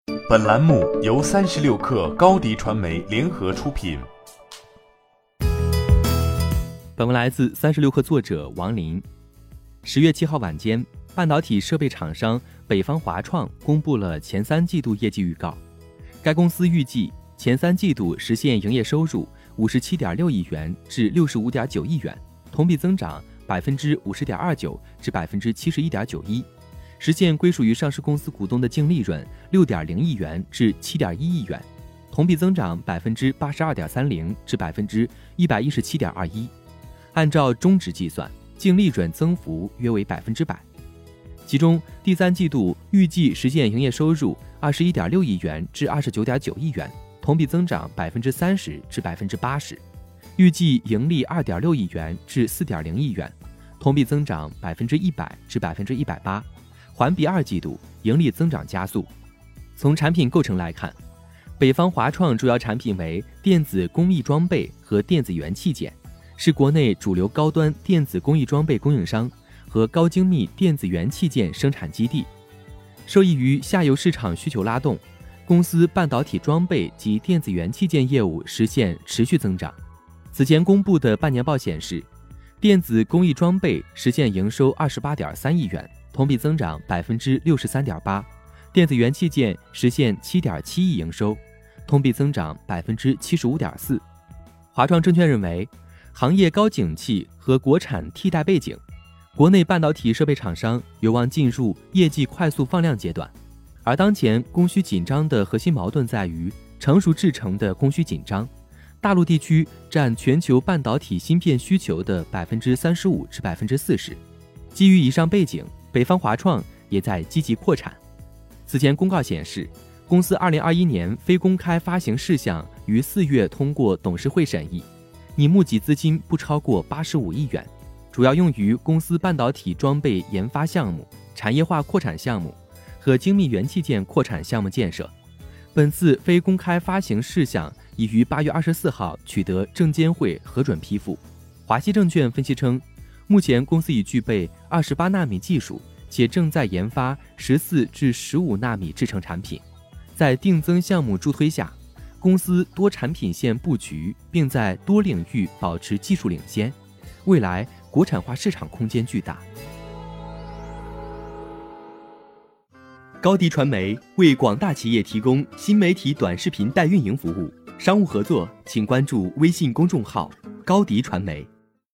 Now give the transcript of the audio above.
本栏目由36氪高迪传媒联合出品。 本文来自36氪作者王林。10月7号晚间，半导体设备厂商北方华创公布了前3季度业绩预告。该公司预计前3季度实现营业收入57.6亿元至65.9亿元，同比增长50.29%至71.91%，实现归属于上市公司股东的净利润6.0亿元至7.1亿元，同比增长82.30%至117.21%。按照中值计算，净利润增幅约为100%。其中第3季度预计实现营业收入21.6亿元至29.9亿元，同比增长30%至80%，预计盈利2.6亿元至4.0亿元，同比增长100%至180%，环比2季度盈利增长加速。从产品构成来看，北方华创主要产品为电子工艺装备和电子元器件，是国内主流高端电子工艺装备供应商和高精密电子元器件生产基地。受益于下游市场需求拉动，公司半导体装备及电子元器件业务实现持续增长。此前公布的半年报显示，电子工艺装备实现营收28.3亿元，同比增长63.8%，电子元器件实现7.7亿营收，同比增长75.4%。华创证券认为，行业高景气和国产替代背景，国内半导体设备厂商有望进入业绩快速放量阶段，而当前供需紧张的核心矛盾在于成熟制程的供需紧张，大陆地区占全球半导体芯片需求的35%至40%。基于以上背景，北方华创也在积极扩产。此前公告显示，公司2021年非公开发行事项于4月通过董事会审议，拟募集资金不超过85亿元，主要用于公司半导体装备研发项目、产业化扩产项目和精密元器件扩产项目建设。本次非公开发行事项已于8月24号取得证监会核准批复。华西证券分析称，目前公司已具备28纳米技术，且正在研发14至15纳米制程产品。在定增项目助推下，公司多产品线布局，并在多领域保持技术领先，未来国产化市场空间巨大。高迪传媒为广大企业提供新媒体短视频代运营服务，商务合作请关注微信公众号高迪传媒。